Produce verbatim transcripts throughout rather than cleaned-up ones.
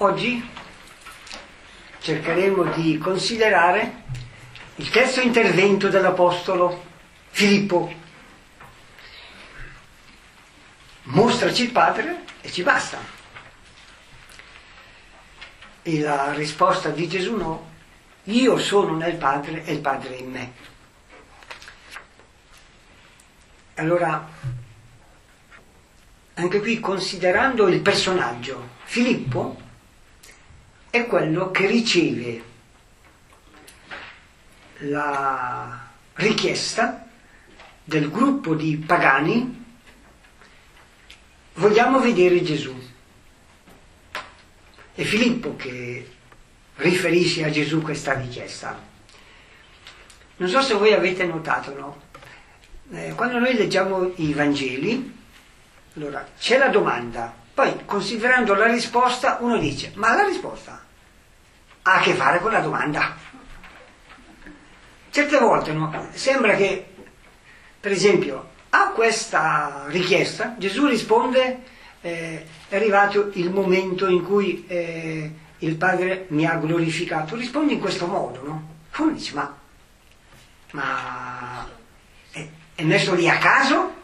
Oggi cercheremo di considerare il terzo intervento dell'Apostolo Filippo. Mostraci il Padre e ci basta. E la risposta di Gesù no, io sono nel Padre e il Padre in me. Allora, anche qui considerando il personaggio, Filippo è quello che riceve la richiesta del gruppo di pagani: vogliamo vedere Gesù. È Filippo che riferisce a Gesù questa richiesta. Non so se voi avete notato, no? Eh, quando noi leggiamo i Vangeli, allora c'è la domanda, poi considerando la risposta uno dice: ma la risposta ha a che fare con la domanda. Certe volte, no? Sembra che, per esempio, a questa richiesta Gesù risponde: eh, è arrivato il momento in cui eh, il Padre mi ha glorificato. Risponde in questo modo, no? Uno dice: ma, ma è, è messo lì a caso?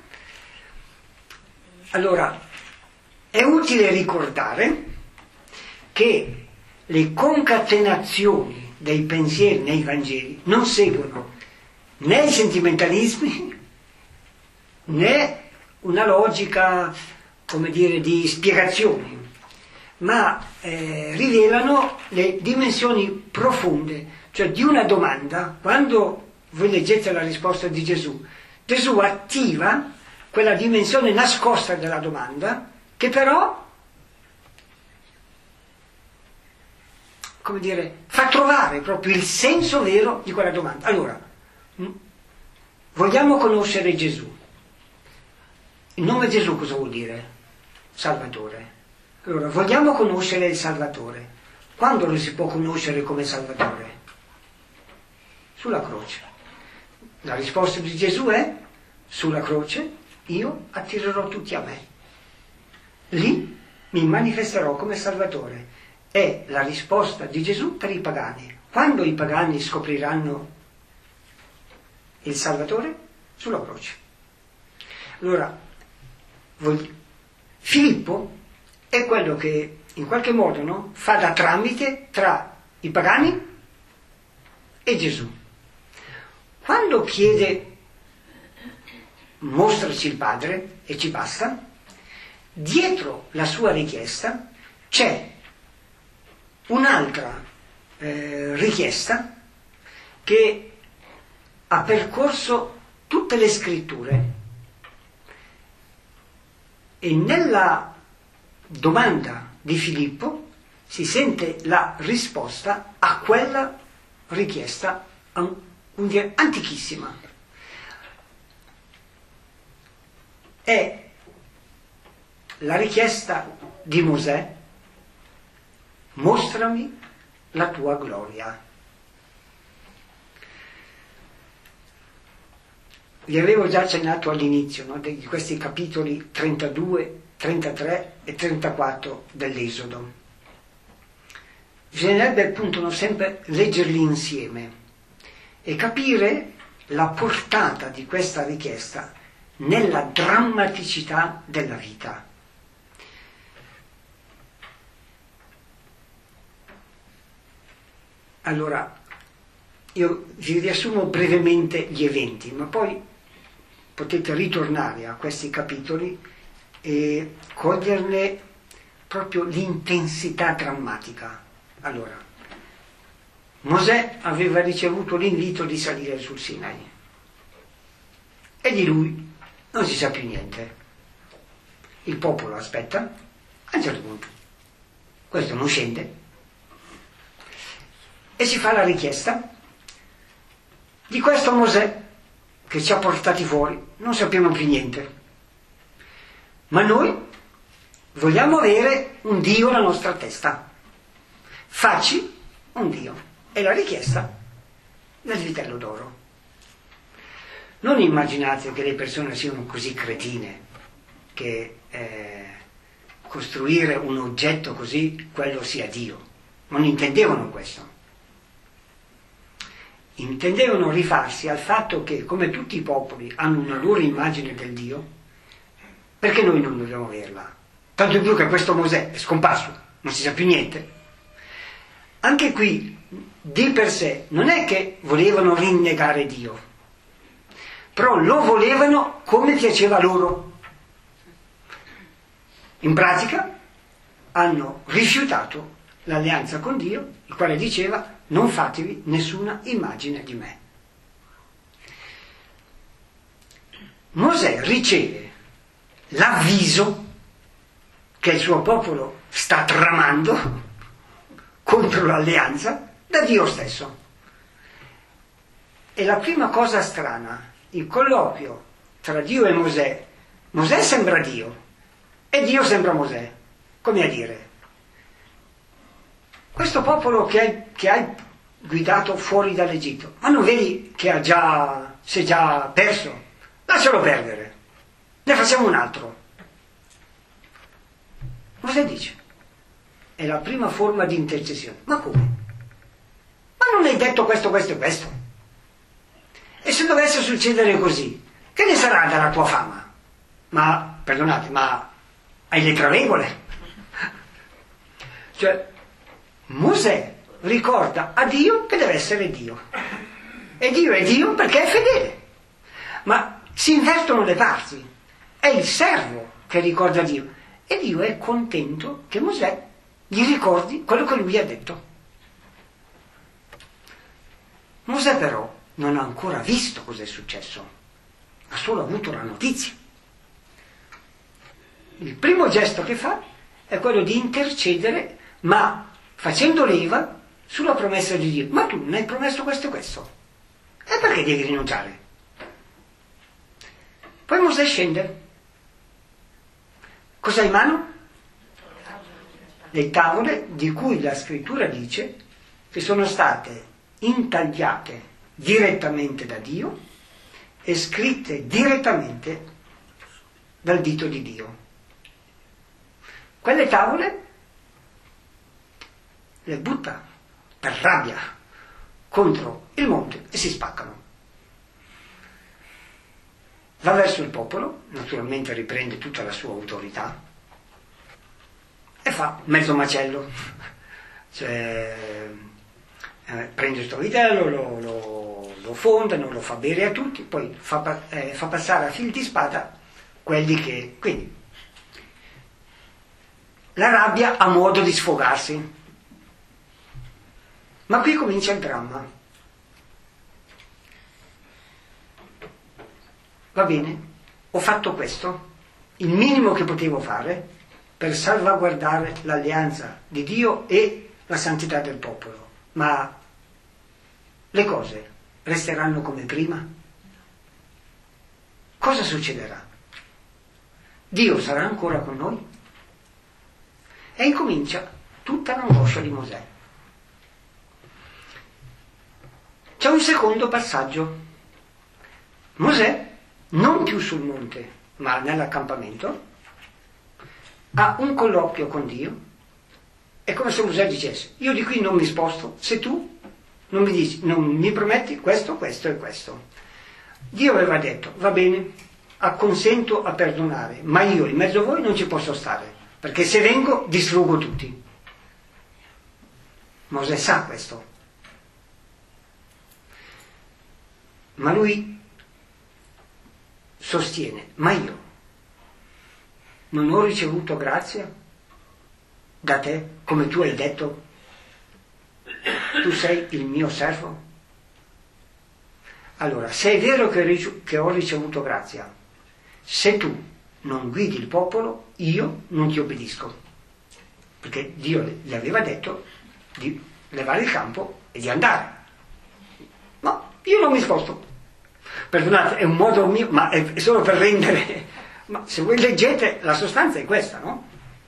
Allora, è utile ricordare che le concatenazioni dei pensieri nei Vangeli non seguono né i sentimentalismi né una logica, come dire, di spiegazioni, ma eh, rivelano le dimensioni profonde, cioè di una domanda. Quando voi leggete la risposta di Gesù, Gesù attiva quella dimensione nascosta della domanda, che però, come dire, fa trovare proprio il senso vero di quella domanda. Allora, vogliamo conoscere Gesù. Il nome Gesù cosa vuol dire? Salvatore. Allora, vogliamo conoscere il Salvatore. Quando lo si può conoscere come Salvatore? Sulla croce. La risposta di Gesù è: sulla croce io attirerò tutti a me. Lì mi manifesterò come Salvatore. È la risposta di Gesù per i pagani. Quando i pagani scopriranno il Salvatore? Sulla croce. Allora, Filippo è quello che in qualche modo, no, fa da tramite tra i pagani e Gesù. Quando chiede mostraci il Padre e ci basta, dietro la sua richiesta c'è un'altra eh, richiesta che ha percorso tutte le scritture, e nella domanda di Filippo si sente la risposta a quella richiesta antichissima. È la richiesta di Mosè: mostrami la tua gloria. Vi avevo già accennato all'inizio, no, di questi capitoli trentadue, trentatré e trentaquattro dell'Esodo. Bisognerebbe appunto no, sempre leggerli insieme e capire la portata di questa richiesta nella drammaticità della vita. Allora, io vi riassumo brevemente gli eventi, ma poi potete ritornare a questi capitoli e coglierne proprio l'intensità drammatica. Allora, Mosè aveva ricevuto l'invito di salire sul Sinai e di lui non si sa più niente. Il popolo aspetta, a un certo punto questo non scende e si fa la richiesta di questo Mosè che ci ha portati fuori. Non sappiamo più niente, ma noi vogliamo avere un Dio alla nostra testa. Facci un Dio. È la richiesta del vitello d'oro. Non immaginate che le persone siano così cretine che eh, costruire un oggetto così quello sia Dio. Non intendevano questo. Intendevano rifarsi al fatto che, come tutti i popoli hanno una loro immagine del Dio, perché noi non dobbiamo averla? Tanto più che questo Mosè è scomparso, non si sa più niente. Anche qui, di per sé, non è che volevano rinnegare Dio, però lo volevano come piaceva loro. In pratica hanno rifiutato l'alleanza con Dio, il quale diceva: non fatevi nessuna immagine di me. Mosè riceve l'avviso che il suo popolo sta tramando contro l'alleanza da Dio stesso. E la prima cosa strana, il colloquio tra Dio e Mosè, Mosè sembra Dio e Dio sembra Mosè, come a dire: questo popolo che hai, che hai guidato fuori dall'Egitto, ma non vedi che ha già, si è già perso? Lascialo perdere, ne facciamo un altro. Mosè dice, è la prima forma di intercessione. Ma come? Ma non hai detto questo, questo e questo? E se dovesse succedere così, che ne sarà della tua fama? Ma, perdonate, ma hai le travegole? Cioè, Mosè ricorda a Dio che deve essere Dio. E Dio è Dio perché è fedele. Ma si invertono le parti. È il servo che ricorda Dio. E Dio è contento che Mosè gli ricordi quello che lui ha detto. Mosè però non ha ancora visto cosa è successo. Ha solo avuto la notizia. Il primo gesto che fa è quello di intercedere, ma facendo leva sulla promessa di Dio. Ma tu non hai promesso questo e questo, e perché devi rinunciare? Poi Mosè scende. Cosa ha in mano? Le tavole di cui la scrittura dice che sono state intagliate direttamente da Dio e scritte direttamente dal dito di Dio. Quelle tavole le butta per rabbia contro il monte e si spaccano. Va verso il popolo, naturalmente riprende tutta la sua autorità e fa mezzo macello. Cioè, eh, prende questo vitello, lo, lo, lo fondano, lo fa bere a tutti, poi fa, eh, fa passare a fil di spada quelli che... Quindi, la rabbia ha modo di sfogarsi. Ma qui comincia il dramma. Va bene, ho fatto questo, il minimo che potevo fare per salvaguardare l'alleanza di Dio e la santità del popolo. Ma le cose resteranno come prima? Cosa succederà? Dio sarà ancora con noi? E incomincia tutta l'angoscia di Mosè. C'è un secondo passaggio. Mosè, non più sul monte, ma nell'accampamento, ha un colloquio con Dio. È come se Mosè dicesse: io di qui non mi sposto se tu non mi dici, non mi prometti questo, questo e questo. Dio aveva detto: va bene, acconsento a perdonare, ma io in mezzo a voi non ci posso stare, perché se vengo distruggo tutti. Mosè sa questo, ma lui sostiene: ma io non ho ricevuto grazia da te, come tu hai detto? Tu sei il mio servo? Allora, se è vero che ho ricevuto grazia, se tu non guidi il popolo, io non ti obbedisco, perché Dio gli aveva detto di levare il campo e di andare. No, io non mi sposto. Perdonate, è un modo mio, ma è solo per rendere, ma se voi leggete la sostanza è questa, no?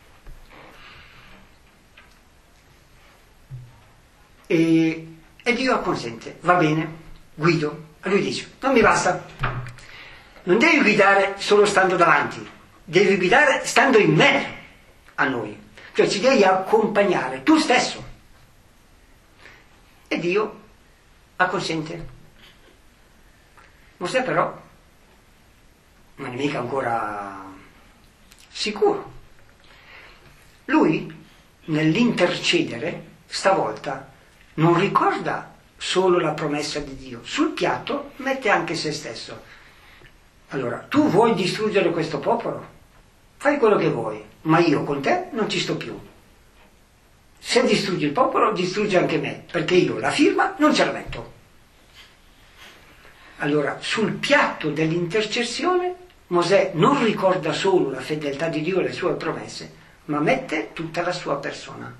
E, e Dio acconsente, va bene, guido. E lui dice: non mi basta, non devi guidare solo stando davanti, devi guidare stando in me a noi, cioè ci devi accompagnare tu stesso. E Dio acconsente. Mosè però non è mica ancora sicuro. Lui, nell'intercedere, stavolta non ricorda solo la promessa di Dio, sul piatto mette anche se stesso. Allora, tu vuoi distruggere questo popolo? Fai quello che vuoi, ma io con te non ci sto più. Se distruggi il popolo, distruggi anche me, perché io la firma non ce la metto. Allora, sul piatto dell'intercessione, Mosè non ricorda solo la fedeltà di Dio e le sue promesse, ma mette tutta la sua persona.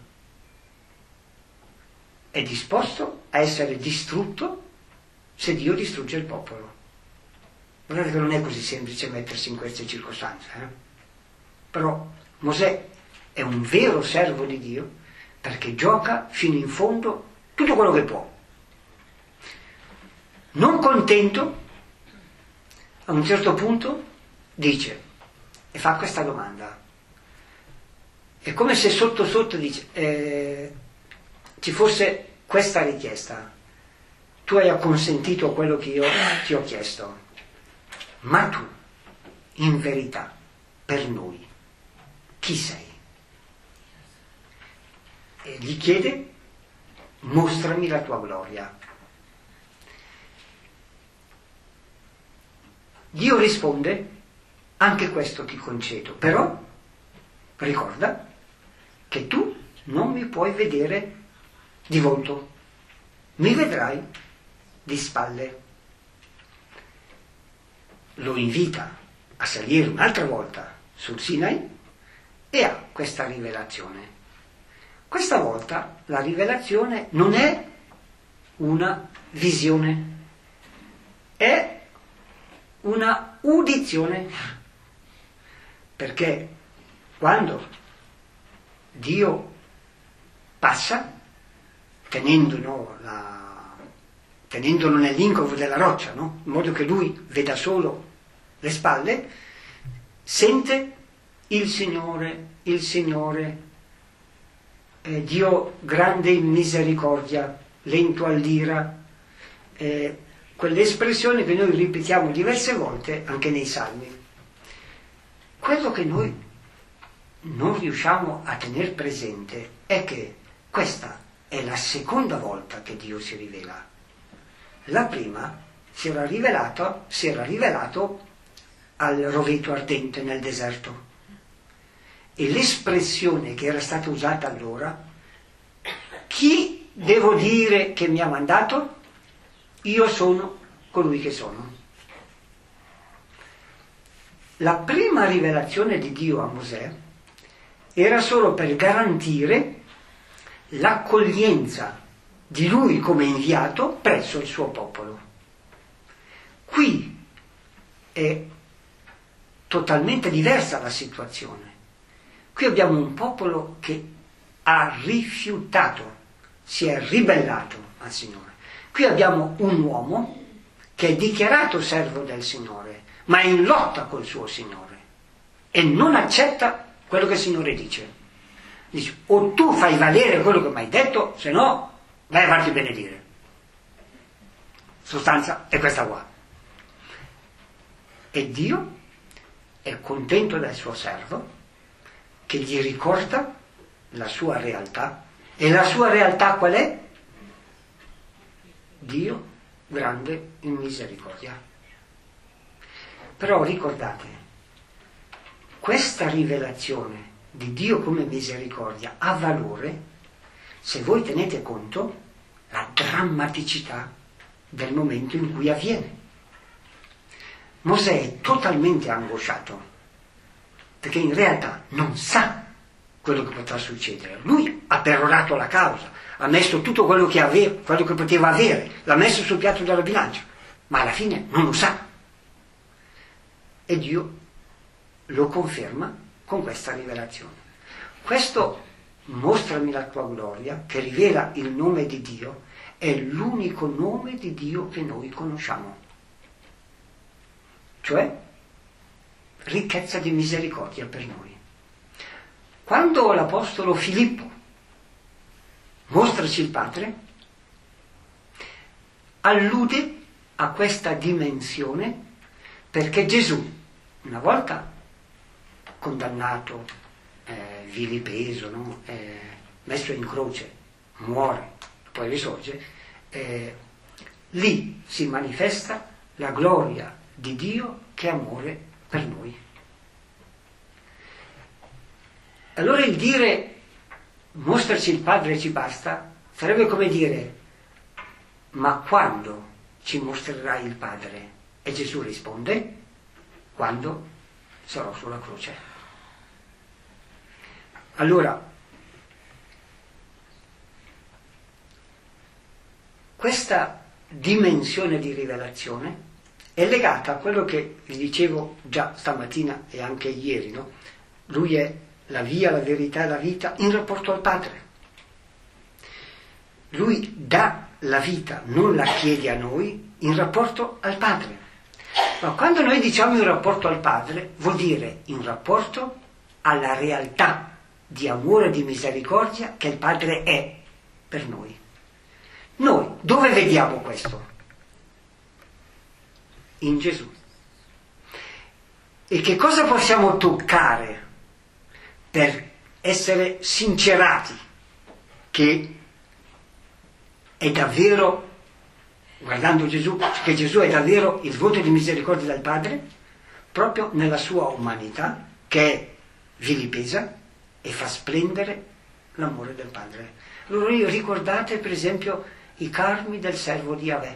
È disposto a essere distrutto se Dio distrugge il popolo. Guardate che non è così semplice mettersi in queste circostanze, eh? Però Mosè è un vero servo di Dio perché gioca fino in fondo tutto quello che può. Non contento, a un certo punto dice e fa questa domanda. È come se sotto sotto dice, eh, ci fosse questa richiesta. Tu hai acconsentito a quello che io ti ho chiesto, ma tu, in verità, per noi, chi sei? E gli chiede, mostrami la tua gloria. Dio risponde, anche questo ti concedo, però ricorda che tu non mi puoi vedere di volto, mi vedrai di spalle. Lo invita a salire un'altra volta sul Sinai e ha questa rivelazione. Questa volta la rivelazione non è una visione, è una udizione, perché quando Dio passa, tenendolo, la, tenendolo nell'incovo della roccia, no? In modo che lui veda solo le spalle, sente il Signore, il Signore, eh, Dio grande in misericordia, lento all'ira, eh, quell'espressione che noi ripetiamo diverse volte anche nei Salmi. Quello che noi non riusciamo a tener presente è che questa è la seconda volta che Dio si rivela. La prima si era rivelato, si era rivelato al roveto ardente nel deserto. E l'espressione che era stata usata allora, chi devo dire che mi ha mandato? Io sono colui che sono. La prima rivelazione di Dio a Mosè era solo per garantire l'accoglienza di lui come inviato presso il suo popolo. Qui è totalmente diversa la situazione. Qui abbiamo un popolo che ha rifiutato, si è ribellato al Signore. Qui abbiamo un uomo che è dichiarato servo del Signore, ma è in lotta col suo Signore e non accetta quello che il Signore dice. Dice, o tu fai valere quello che mi hai detto, se no vai a farti benedire. Sostanza è questa qua. E Dio è contento del suo servo che gli ricorda la sua realtà. E la sua realtà qual è? Dio grande in misericordia. Però ricordate, questa rivelazione di Dio come misericordia ha valore se voi tenete conto la drammaticità del momento in cui avviene. Mosè è totalmente angosciato perché in realtà non sa quello che potrà succedere. Lui ha perorato la causa, ha messo tutto quello che aveva, quello che poteva avere, l'ha messo sul piatto della bilancia, ma alla fine non lo sa. E Dio lo conferma con questa rivelazione. Questo mostrami la tua gloria, che rivela il nome di Dio, è l'unico nome di Dio che noi conosciamo. Cioè, ricchezza di misericordia per noi. quando l'Apostolo Filippo mostraci il Padre, allude a questa dimensione perché Gesù, una volta condannato, eh, vilipeso, no? eh, messo in croce, muore, poi risorge, eh, lì si manifesta la gloria di Dio che è amore per noi. Allora il dire mostraci il Padre e ci basta sarebbe come dire: ma quando ci mostrerai il Padre? E Gesù risponde: quando sarò sulla croce. Allora, questa dimensione di rivelazione è legata a quello che vi dicevo già stamattina e anche ieri, no? Lui è la via, la verità e la vita in rapporto al Padre. Lui dà la vita, non la chiede a noi, in rapporto al Padre. Ma quando noi diciamo in rapporto al Padre, vuol dire in rapporto alla realtà di amore e di misericordia che il Padre è per noi. Noi dove vediamo questo? In Gesù. E che cosa possiamo toccare per essere sincerati che è davvero, guardando Gesù, che Gesù è davvero il voto di misericordia del Padre, proprio nella sua umanità, che è vilipesa e fa splendere l'amore del Padre. Allora io ricordate per esempio i carmi del servo di Yahweh.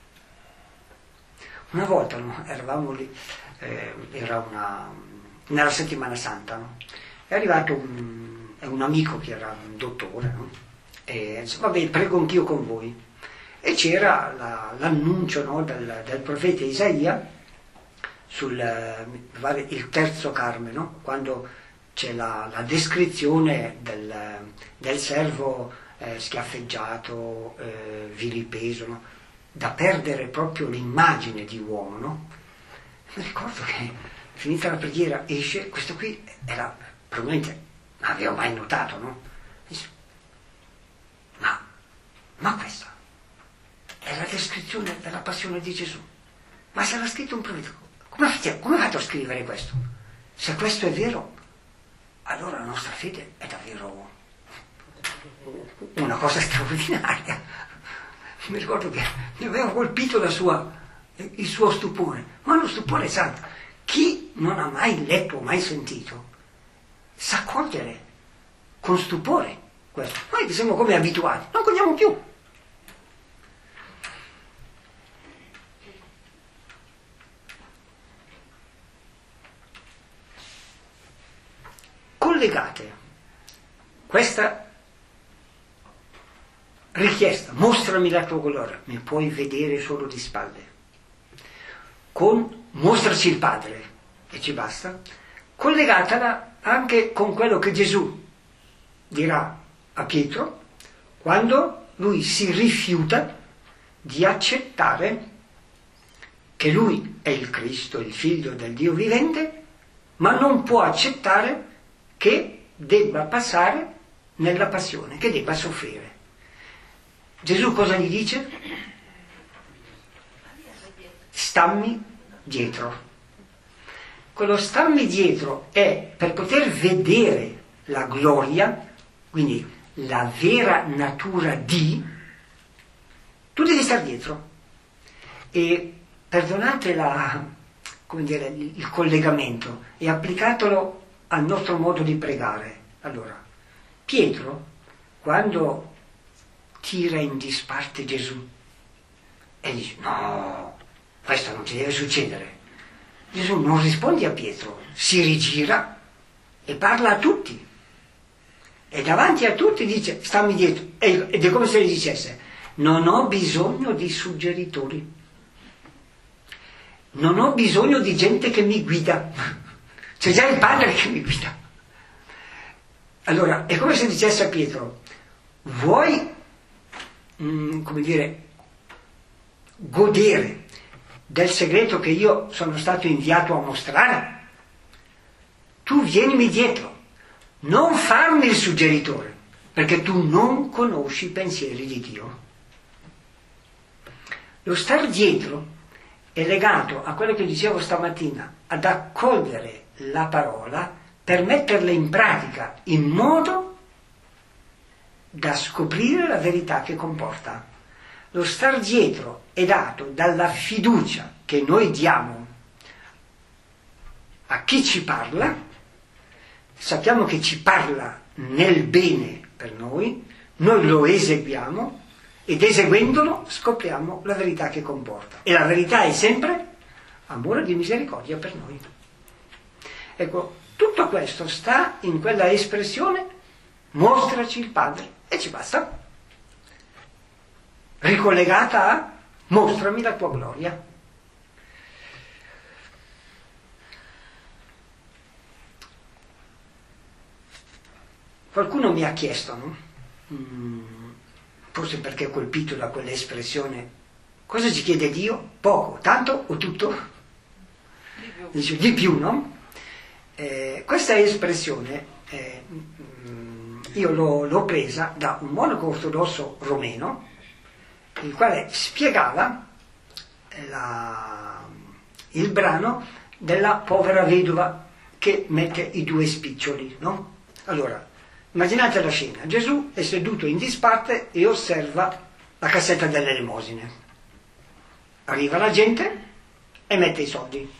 Una volta no, eravamo lì, eh, era una, nella settimana santa, no? È arrivato un, un amico che era un dottore, no? E disse: vabbè, prego anch'io con voi. E c'era la, l'annuncio, no, del, del profeta Isaia sul vale, il terzo carme, no? Quando c'è la, la descrizione del, del servo eh, schiaffeggiato, eh, vilipeso, no? Da perdere proprio l'immagine di uomo, no? Mi ricordo che finita la preghiera esce, questo qui era, probabilmente non avevo mai notato, no? Dice: ma, ma questa è la descrizione della passione di Gesù. Ma se l'ha scritto un profeta, come fate, come fate a scrivere questo? Se questo è vero, allora la nostra fede è davvero una cosa straordinaria. Mi ricordo che mi aveva colpito la sua, il suo stupore, ma uno stupore santo. Chi non ha mai letto o mai sentito sa cogliere con stupore questo. Noi che siamo come abituati, non cogliamo più. Collegate questa richiesta, mostrami la tua gloria, mi puoi vedere solo di spalle, con mostraci il Padre e ci basta, collegatela anche con quello che Gesù dirà a Pietro quando lui si rifiuta di accettare che lui è il Cristo, il figlio del Dio vivente, ma non può accettare che debba passare nella passione, che debba soffrire. Gesù cosa gli dice? Stammi dietro. Quello stammi dietro è per poter vedere la gloria, quindi la vera natura di, tu devi stare dietro. E perdonate la, come dire, il collegamento e applicatelo al nostro modo di pregare. Allora, Pietro, quando tira in disparte Gesù e dice: no, questo non ci deve succedere, Gesù non risponde a Pietro, si rigira e parla a tutti e davanti a tutti dice: stammi dietro. Ed è come se gli dicesse: non ho bisogno di suggeritori, non ho bisogno di gente che mi guida, c'è già il Padre che mi guida. Allora è come se dicesse a Pietro: vuoi come dire, godere del segreto che io sono stato inviato a mostrare? Tu vienimi dietro, non farmi il suggeritore, perché tu non conosci i pensieri di Dio. Lo star dietro è legato a quello che dicevo stamattina, ad accogliere la parola per metterla in pratica in modo da scoprire la verità che comporta. Lo star dietro è dato dalla fiducia che noi diamo a chi ci parla, sappiamo che ci parla nel bene per noi, noi lo eseguiamo ed eseguendolo scopriamo la verità che comporta. E la verità è sempre amore di misericordia per noi. Ecco, tutto questo sta in quella espressione mostraci il Padre e ci basta. Ricollegata a mostrami la tua gloria. Qualcuno mi ha chiesto, no? Mm, forse perché è colpito da quell'espressione, cosa ci chiede Dio? Poco, tanto o tutto? Di più, Dice, di più, no? Eh, questa espressione eh, io l'ho, l'ho presa da un monaco ortodosso romeno, il quale spiegava la, il brano della povera vedova che mette i due spiccioli, no? Allora, immaginate la scena, Gesù è seduto in disparte e osserva la cassetta delle elemosine. Arriva la gente e mette i soldi.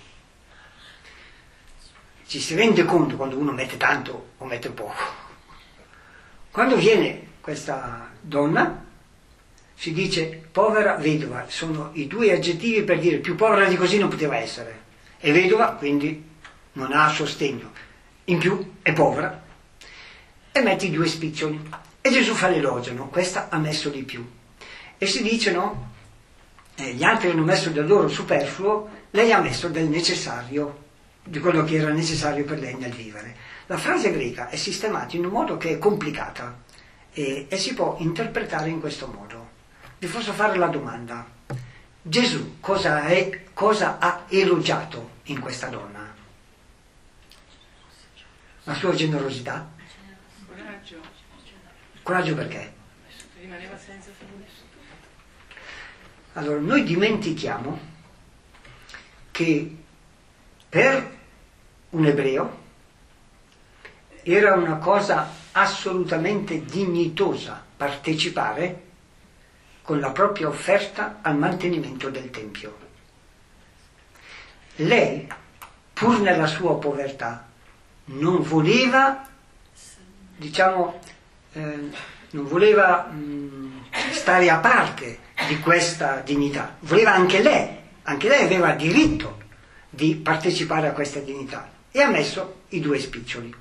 Ci si rende conto quando uno mette tanto o mette poco. Quando viene questa donna, si dice povera vedova, sono i due aggettivi per dire più povera di così non poteva essere. È vedova, quindi non ha sostegno, in più è povera, e mette i due spiccioli. E Gesù fa l'elogio, no? Questa ha messo di più. E si dice, no? Eh, gli altri hanno messo del loro superfluo, lei ha messo del necessario, di quello che era necessario per lei nel vivere. La frase greca è sistemata in un modo che è complicata e, e si può interpretare in questo modo. Vi posso fare la domanda: Gesù cosa, è, cosa ha elogiato in questa donna? La sua generosità? coraggio, Coraggio perché? rimaneva senza figli. Allora, noi dimentichiamo che per un ebreo era una cosa assolutamente dignitosa partecipare con la propria offerta al mantenimento del Tempio. Lei, pur nella sua povertà, non voleva, diciamo, eh, non voleva mh, stare a parte di questa dignità, voleva anche lei, anche lei aveva diritto di partecipare a questa dignità e ha messo i due spiccioli.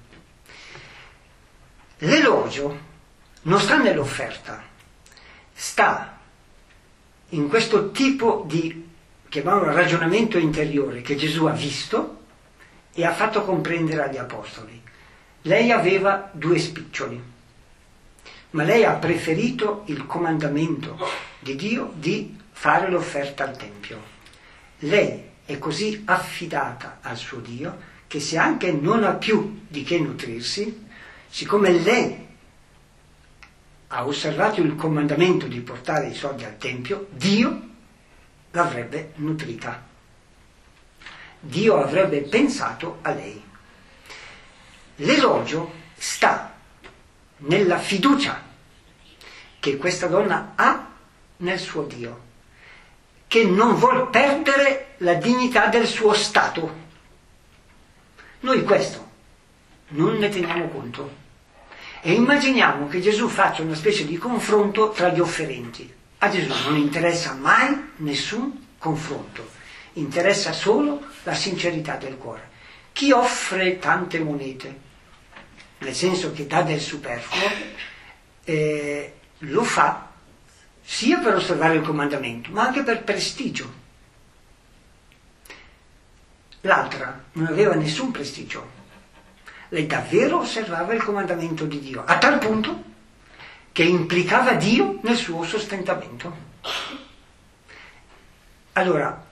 L'elogio non sta nell'offerta, sta in questo tipo di, chiamiamolo, ragionamento interiore che Gesù ha visto e ha fatto comprendere agli apostoli. Lei aveva due spiccioli, ma lei ha preferito il comandamento di Dio di fare l'offerta al Tempio. Lei è così affidata al suo Dio che se anche non ha più di che nutrirsi, siccome lei ha osservato il comandamento di portare i soldi al Tempio, Dio l'avrebbe nutrita. Dio avrebbe pensato a lei. L'elogio sta nella fiducia che questa donna ha nel suo Dio, che non vuol perdere la dignità del suo stato. Noi questo non ne teniamo conto e immaginiamo che Gesù faccia una specie di confronto tra gli offerenti. A Gesù non interessa mai nessun confronto, interessa solo la sincerità del cuore. Chi offre tante monete, nel senso che dà del superfluo, eh, lo fa sia per osservare il comandamento, ma anche per prestigio. L'altra non aveva nessun prestigio. Lei davvero osservava il comandamento di Dio, a tal punto che implicava Dio nel suo sostentamento. Allora,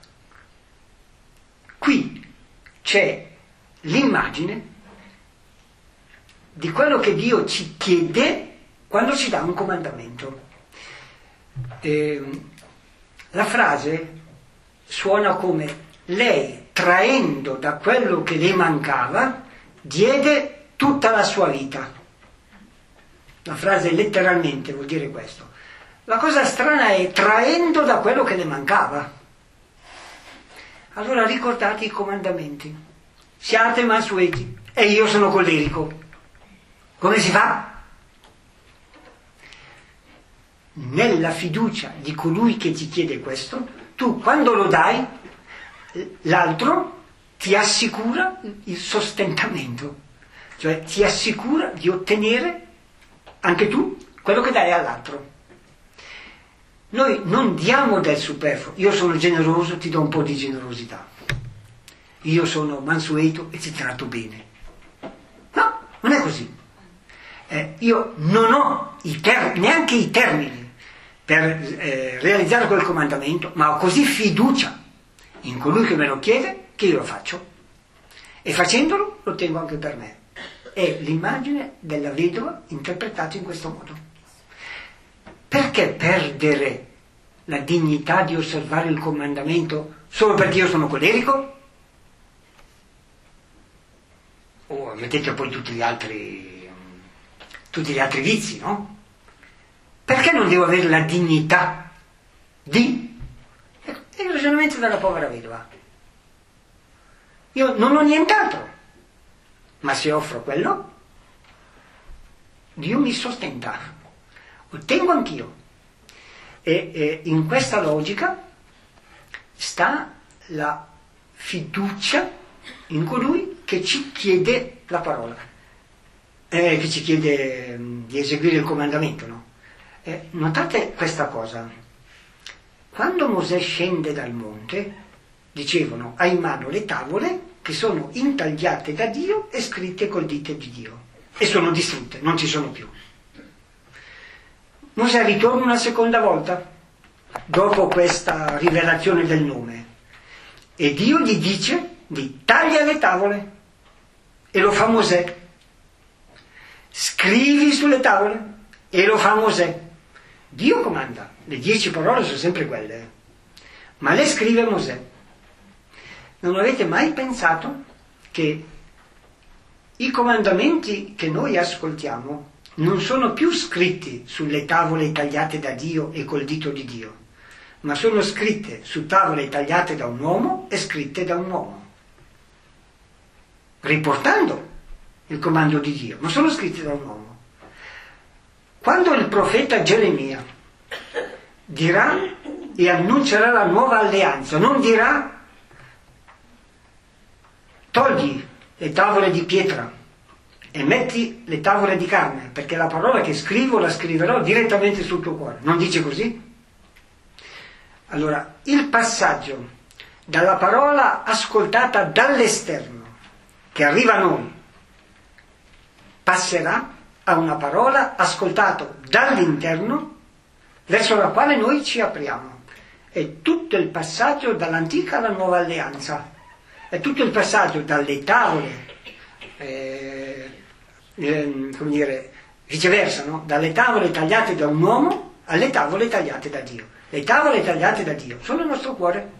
qui c'è l'immagine di quello che Dio ci chiede quando ci dà un comandamento. Eh, la frase suona come: lei, traendo da quello che le mancava, diede tutta la sua vita. La frase letteralmente vuol dire questo. La cosa strana è traendo da quello che le mancava. Allora ricordate i comandamenti: siate mansueti e io sono collerico. Come si fa? Nella fiducia di colui che ti chiede questo, tu quando lo dai, l'altro ti assicura il sostentamento, cioè ti assicura di ottenere anche tu quello che dai all'altro. Noi non diamo del superfluo. Io sono generoso, ti do un po' di generosità. Io sono mansueto e ti tratto bene. No, non è così. Eh, io non ho i ter- neanche i termini per eh, realizzare quel comandamento, ma ho così fiducia in colui che me lo chiede che io lo faccio. E facendolo lo tengo anche per me. È l'immagine della vedova interpretata in questo modo. Perché perdere la dignità di osservare il comandamento solo perché io sono collerico? O mettete poi tutti gli altri, tutti gli altri vizi, no? Perché non devo avere la dignità di? È il ragionamento della povera vedova. Io non ho nient'altro, ma se offro quello, Dio mi sostenta, ottengo anch'io. E, e in questa logica sta la fiducia in colui che ci chiede la parola, eh, che ci chiede mh, di eseguire il comandamento, no? Eh, notate questa cosa: quando Mosè scende dal monte, dicevano, ha in mano le tavole che sono intagliate da Dio e scritte col dito di Dio, e sono distrutte, non ci sono più. Mosè ritorna una seconda volta dopo questa rivelazione del nome e Dio gli dice di taglia le tavole, e lo fa Mosè. Scrivi sulle tavole, e lo fa Mosè. Dio comanda, le dieci parole sono sempre quelle, ma le scrive Mosè. Non avete mai pensato che i comandamenti che noi ascoltiamo non sono più scritti sulle tavole tagliate da Dio e col dito di Dio, ma sono scritte su tavole tagliate da un uomo e scritte da un uomo, riportando il comando di Dio, ma sono scritte da un uomo. Quando il profeta Geremia dirà e annuncerà la nuova alleanza, non dirà togli le tavole di pietra e metti le tavole di carne, perché la parola che scrivo la scriverò direttamente sul tuo cuore. Non dice così? Allora, il passaggio dalla parola ascoltata dall'esterno, che arriva a noi, passerà a una parola ascoltata dall'interno, verso la quale noi ci apriamo. È tutto il passaggio dall'antica alla nuova alleanza. È tutto il passaggio dalle tavole, eh, eh, come dire, viceversa, no? Dalle tavole tagliate da un uomo alle tavole tagliate da Dio. Le tavole tagliate da Dio sono il nostro cuore.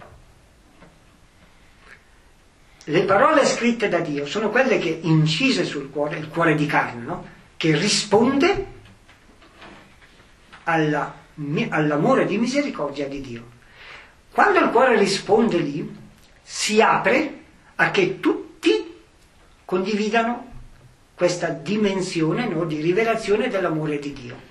Le parole scritte da Dio sono quelle che incise sul cuore, il cuore di carne, no? Che risponde alla, all'amore di misericordia di Dio. Quando il cuore risponde lì, si apre a che tutti condividano questa dimensione, no, di rivelazione dell'amore di Dio.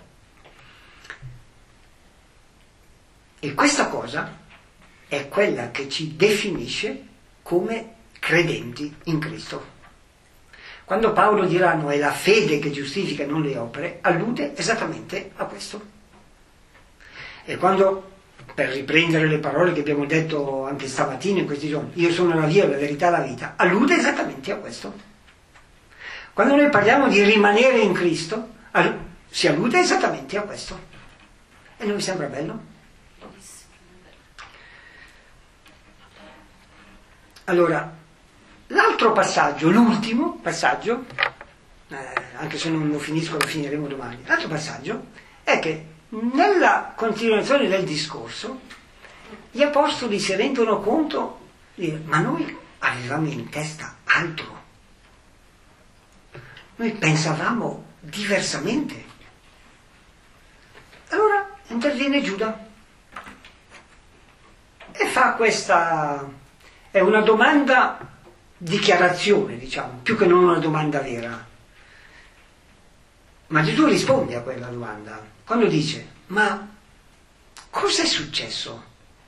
E questa cosa è quella che ci definisce come credenti in Cristo. Quando Paolo dirà no, è la fede che giustifica, non le opere, allude esattamente a questo. E quando, per riprendere le parole che abbiamo detto anche stamattina in questi giorni, io sono la via, la verità e la vita, allude esattamente a questo. Quando noi parliamo di rimanere in Cristo, si allude esattamente a questo. E non vi sembra bello? Allora, l'altro passaggio, l'ultimo passaggio, eh, anche se non lo finisco lo finiremo domani. L'altro passaggio è che nella continuazione del discorso gli apostoli si rendono conto di dire, ma noi avevamo in testa altro, noi pensavamo diversamente. Allora interviene Giuda e fa questa, è una domanda dichiarazione, diciamo, più che non una domanda vera. Ma Gesù risponde a quella domanda quando dice, ma cosa è successo?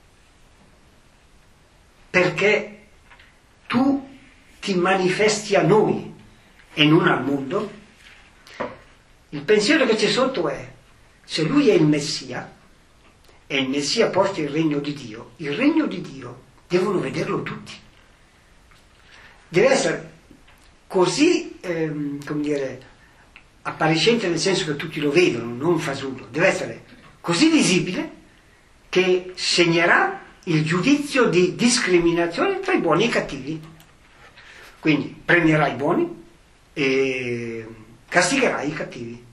Perché tu ti manifesti a noi e non al mondo? Il pensiero che c'è sotto è, se lui è il Messia, e il Messia porta il regno di Dio, il regno di Dio devono vederlo tutti. Deve essere così, ehm, come dire, appariscente nel senso che tutti lo vedono, non fasullo, deve essere così visibile che segnerà il giudizio di discriminazione tra i buoni e i cattivi. Quindi premierà i buoni e castigherà i cattivi.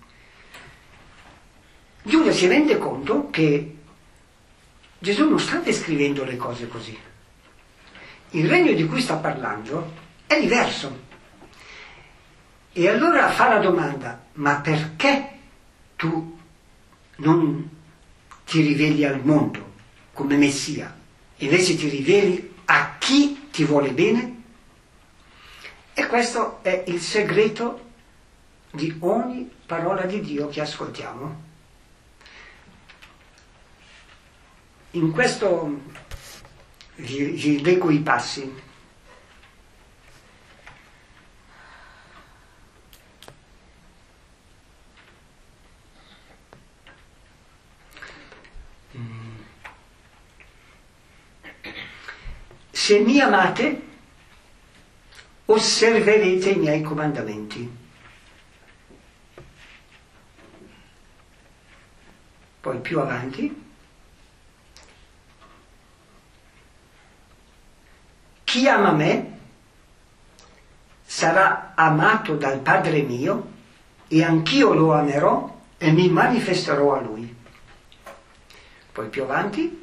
Giuda si rende conto che Gesù non sta descrivendo le cose così. Il regno di cui sta parlando è diverso. E allora fa la domanda, ma perché tu non ti riveli al mondo come Messia, invece ti riveli a chi ti vuole bene? E questo è il segreto di ogni parola di Dio che ascoltiamo. In questo vi, vi leggo i passi. Se mi amate, osserverete i miei comandamenti. Poi più avanti, chi ama me sarà amato dal Padre mio e anch'io lo amerò e mi manifesterò a lui. Poi più avanti,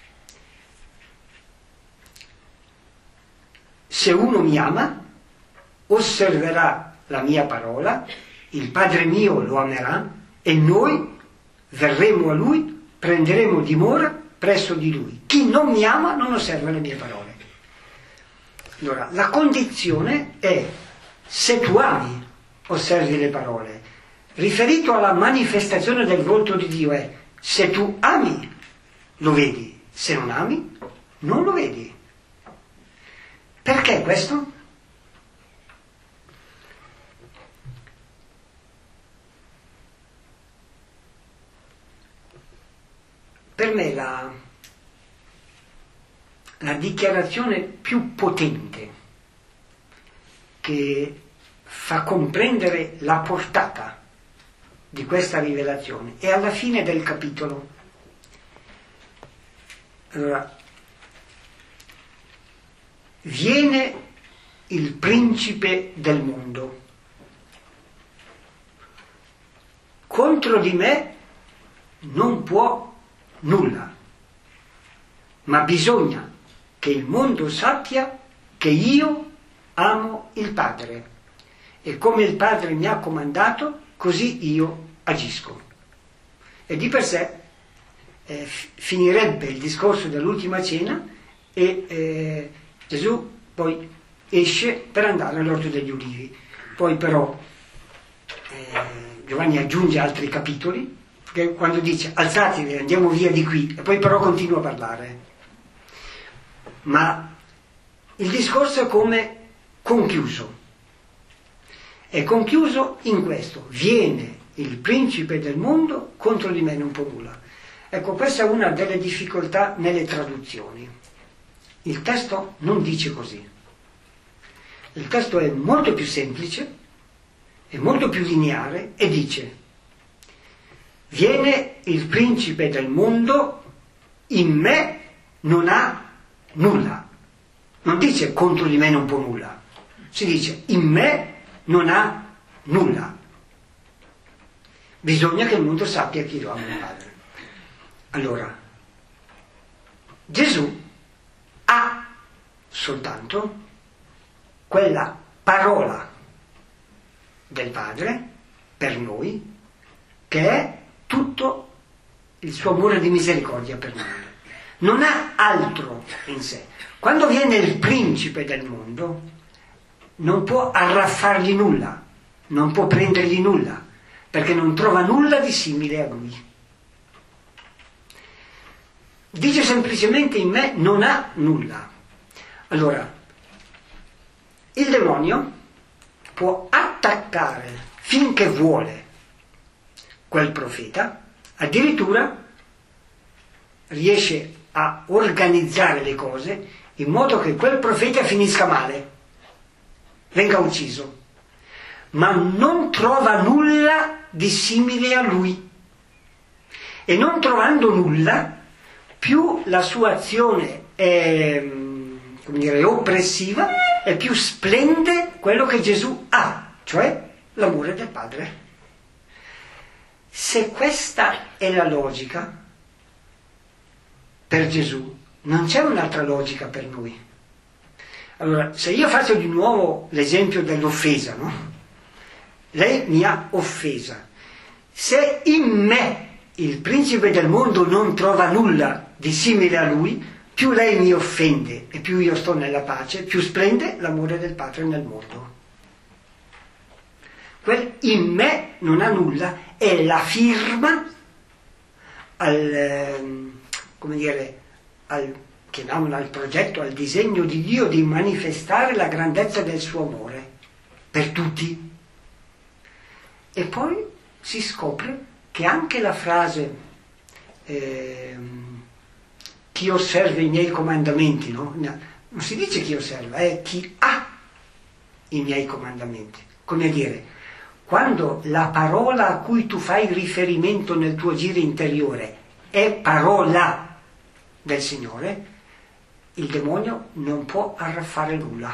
se uno mi ama, osserverà la mia parola, il Padre mio lo amerà e noi verremo a lui, prenderemo dimora presso di lui. Chi non mi ama non osserva le mie parole. Allora, la condizione è, se tu ami, osservi le parole. Riferito alla manifestazione del volto di Dio è, se tu ami, lo vedi, se non ami, non lo vedi. Perché questo? Per me la, la dichiarazione più potente che fa comprendere la portata di questa rivelazione è alla fine del capitolo. Allora, viene il principe del mondo. Contro di me non può nulla, ma bisogna che il mondo sappia che io amo il Padre e come il Padre mi ha comandato, così io agisco. E di per sé eh, finirebbe il discorso dell'ultima cena e eh, Gesù poi esce per andare all'Orto degli Ulivi. Poi però eh, Giovanni aggiunge altri capitoli, che quando dice alzatevi, andiamo via di qui, e poi però continua a parlare. Ma il discorso è come conchiuso. È conchiuso in questo: viene il principe del mondo, contro di me non può nulla. Ecco, questa è una delle difficoltà nelle traduzioni. Il testo non dice così. Il testo è molto più semplice, è molto più lineare e dice: viene il principe del mondo, in me non ha nulla. Non dice contro di me non può nulla, si dice in me non ha nulla. Bisogna che il mondo sappia che io amo il Padre. Allora, Gesù ha soltanto quella parola del Padre per noi, che è tutto il suo amore di misericordia per noi. Non ha altro in sé. Quando viene il principe del mondo, non può arraffargli nulla, non può prendergli nulla, perché non trova nulla di simile a lui. Dice semplicemente: in me non ha nulla. Allora, il demonio può attaccare finché vuole quel profeta, addirittura riesce a organizzare le cose in modo che quel profeta finisca male, venga ucciso, ma non trova nulla di simile a lui. E non trovando nulla, più la sua azione è, come dire, oppressiva, e più splende quello che Gesù ha, cioè l'amore del Padre. Se questa è la logica per Gesù, non c'è un'altra logica per noi. Allora, se io faccio di nuovo l'esempio dell'offesa, no? Lei mi ha offesa. Se in me il principe del mondo non trova nulla di simile a lui, più lei mi offende e più io sto nella pace, più splende l'amore del Padre nel mondo. Quel in me non ha nulla è la firma al, come dire, al, chiamiamolo, al progetto, al disegno di Dio di manifestare la grandezza del suo amore per tutti. E poi si scopre che anche la frase eh, chi osserva i miei comandamenti, no? Non si dice chi osserva, è chi ha i miei comandamenti. Come dire, quando la parola a cui tu fai riferimento nel tuo giro interiore è parola del Signore, il demonio non può arraffare nulla.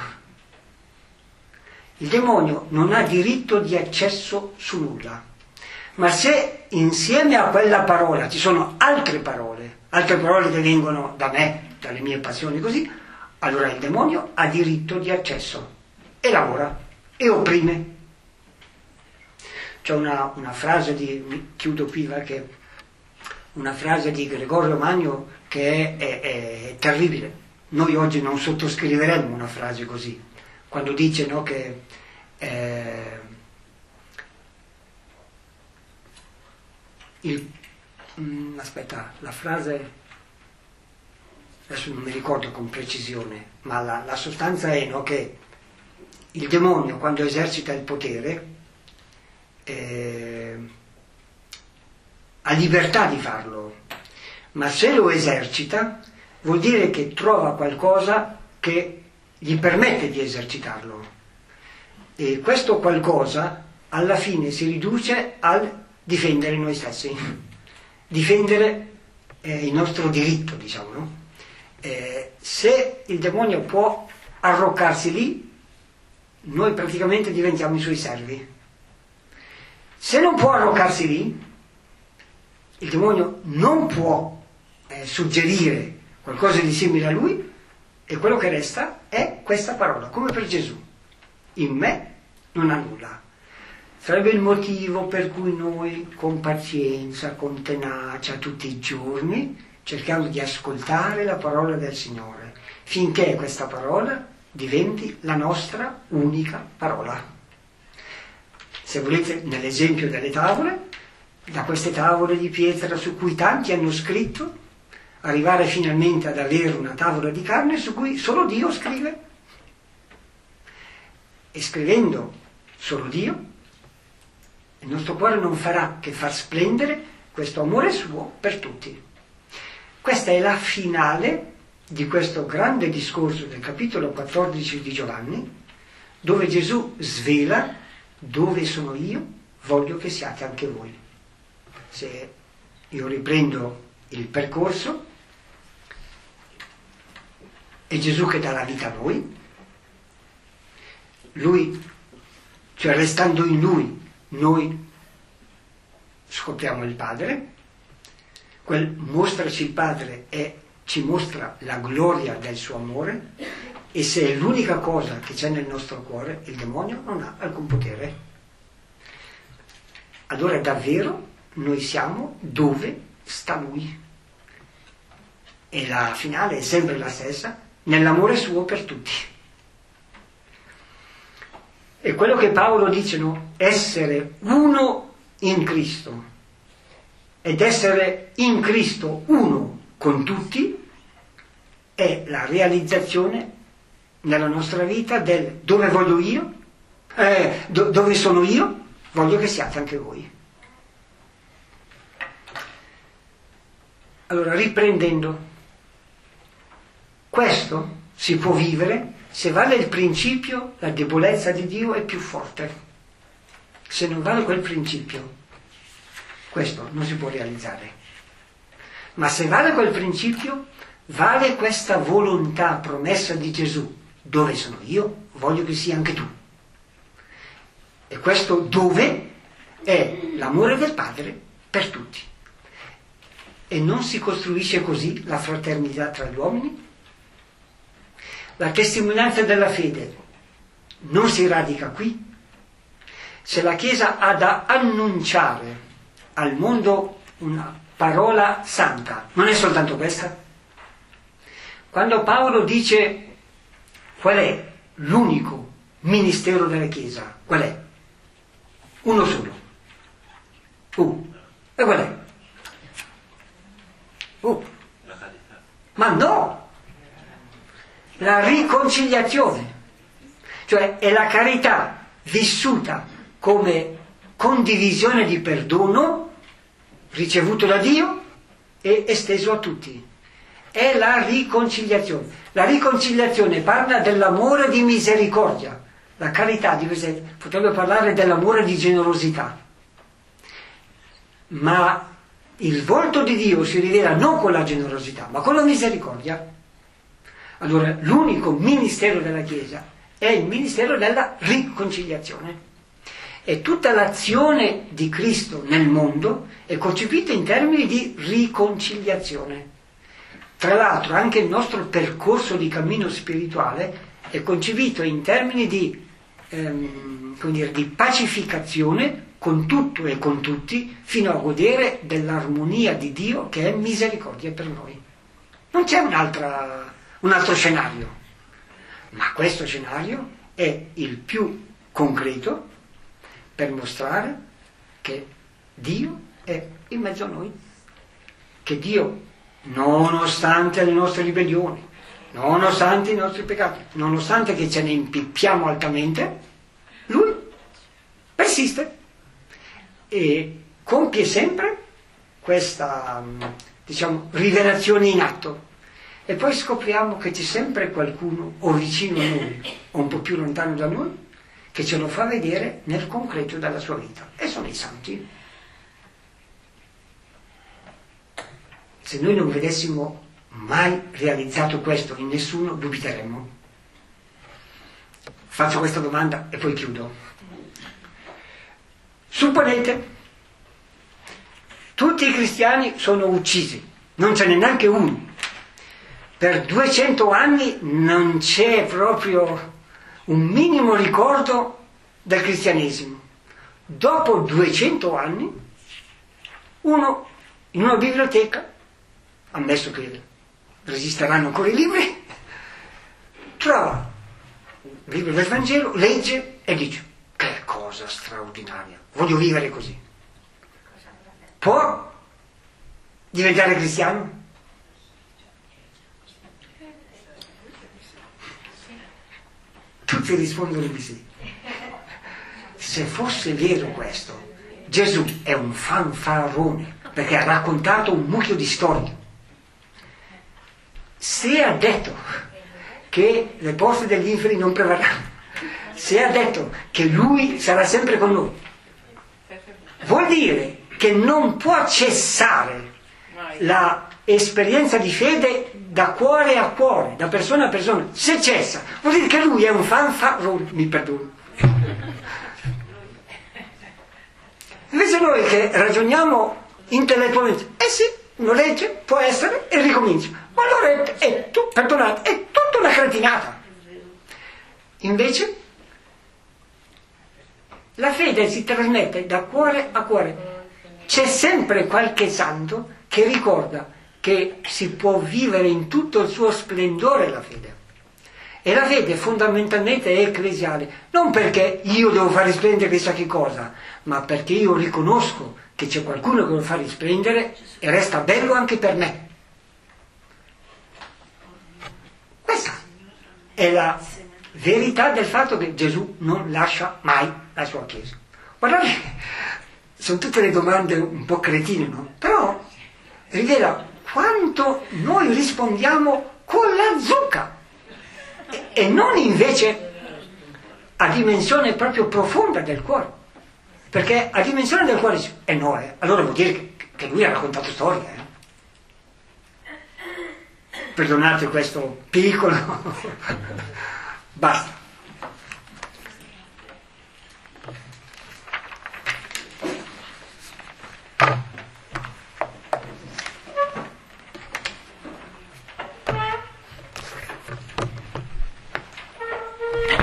Il demonio non ha diritto di accesso su nulla. Ma se insieme a quella parola ci sono altre parole, altre parole che vengono da me, dalle mie passioni così, allora il demonio ha diritto di accesso e lavora e opprime. C'è una, una frase di, chiudo qui, che una frase di Gregorio Magno che è, è, è terribile. Noi oggi non sottoscriveremmo una frase così, quando dice, no, che eh, il, mh, aspetta, la frase adesso non mi ricordo con precisione, ma la, la sostanza è, no, che il demonio, quando esercita il potere, eh, ha libertà di farlo, ma se lo esercita vuol dire che trova qualcosa che gli permette di esercitarlo, e questo qualcosa alla fine si riduce al difendere noi stessi, difendere eh, il nostro diritto, diciamo, no? Eh, se il demonio può arroccarsi lì, noi praticamente diventiamo i suoi servi. Se non può arroccarsi lì, il demonio non può eh, suggerire qualcosa di simile a lui, e quello che resta è questa parola, come per Gesù: in me non ha nulla. Sarebbe il motivo per cui noi, con pazienza, con tenacia, tutti i giorni, cerchiamo di ascoltare la parola del Signore, finché questa parola diventi la nostra unica parola. Se volete, nell'esempio delle tavole, da queste tavole di pietra su cui tanti hanno scritto, arrivare finalmente ad avere una tavola di carne su cui solo Dio scrive. E scrivendo solo Dio, il nostro cuore non farà che far splendere questo amore suo per tutti. Questa è la finale di questo grande discorso del capitolo quattordici di Giovanni, dove Gesù svela: dove sono io, voglio che siate anche voi. Se io riprendo il percorso, è Gesù che dà la vita a noi, Lui cioè restando in Lui, noi scopriamo il Padre, quel mostraci il Padre è, ci mostra la gloria del suo amore, e se è l'unica cosa che c'è nel nostro cuore, il demonio non ha alcun potere. Allora davvero noi siamo dove sta Lui. E la finale è sempre la stessa, nell'amore suo per tutti. E quello che Paolo dice, no? Essere uno in Cristo ed essere in Cristo uno con tutti è la realizzazione nella nostra vita del dove voglio io, eh, do, dove sono io, voglio che siate anche voi. Allora, riprendendo, questo si può vivere se vale il principio, la debolezza di Dio è più forte. Se non vale quel principio, questo non si può realizzare. Ma se vale quel principio, vale questa volontà promessa di Gesù. Dove sono io, voglio che sia anche tu. E questo dove è l'amore del Padre per tutti. E non si costruisce così la fraternità tra gli uomini? La testimonianza della fede non si radica qui? Se la Chiesa ha da annunciare al mondo una parola santa, non è soltanto questa? Quando Paolo dice qual è l'unico ministero della Chiesa, qual è? Uno solo. Uh. E qual è? Uh. Ma no! La riconciliazione, cioè è la carità vissuta come condivisione di perdono ricevuto da Dio e esteso a tutti. È la riconciliazione. La riconciliazione parla dell'amore di misericordia, la carità di misericordia potrebbe parlare dell'amore di generosità, ma il volto di Dio si rivela non con la generosità ma con la misericordia. Allora l'unico ministero della Chiesa è il ministero della riconciliazione, e tutta l'azione di Cristo nel mondo è concepita in termini di riconciliazione. Tra l'altro anche il nostro percorso di cammino spirituale è concepito in termini di, ehm, come dire, di pacificazione con tutto e con tutti, fino a godere dell'armonia di Dio che è misericordia per noi. Non c'è un'altra... un altro scenario, ma questo scenario è il più concreto per mostrare che Dio è in mezzo a noi, che Dio, nonostante le nostre ribellioni, nonostante i nostri peccati, nonostante che ce ne impippiamo altamente, Lui persiste e compie sempre questa, diciamo, rivelazione in atto. E poi scopriamo che c'è sempre qualcuno o vicino a noi o un po' più lontano da noi che ce lo fa vedere nel concreto della sua vita, e sono i santi. Se noi non vedessimo mai realizzato questo in nessuno, dubiteremmo. Faccio questa domanda e poi chiudo. Supponete tutti i cristiani sono uccisi, non ce n'è neanche uno. Per duecento anni non c'è proprio un minimo ricordo del cristianesimo. Dopo duecento anni, uno in una biblioteca, ammesso che resisteranno ancora i libri, trova il libro del Vangelo, legge e dice: che cosa straordinaria, voglio vivere così. Può diventare cristiano? Tutti rispondono di sì. Se fosse vero questo, Gesù è un fanfarone, perché ha raccontato un mucchio di storie. Se ha detto che le porte degli inferi non prevarranno, se ha detto che Lui sarà sempre con noi, vuol dire che non può cessare la esperienza di fede da cuore a cuore, da persona a persona. Se cessa, vuol dire che lui è un fanfarone, mi perdono. Invece noi che ragioniamo intellettualmente, eh sì, uno legge, può essere, e ricomincia. Ma allora è, è, tu, perdonate, è tutta una cretinata. Invece la fede si trasmette da cuore a cuore. C'è sempre qualche santo che ricorda che si può vivere in tutto il suo splendore la fede. E la fede fondamentalmente è ecclesiale, non perché io devo far risplendere chissà che cosa, ma perché io riconosco che c'è qualcuno che lo fa risplendere e resta bello anche per me. Questa è la verità del fatto che Gesù non lascia mai la sua Chiesa. Guardate, sono tutte le domande un po' cretine, no? Però rivela quanto noi rispondiamo con la zucca e, e non invece a dimensione proprio profonda del cuore, perché a dimensione del cuore è eh no, eh. Allora vuol dire che, che lui ha raccontato storie, eh. Perdonate questo piccolo basta.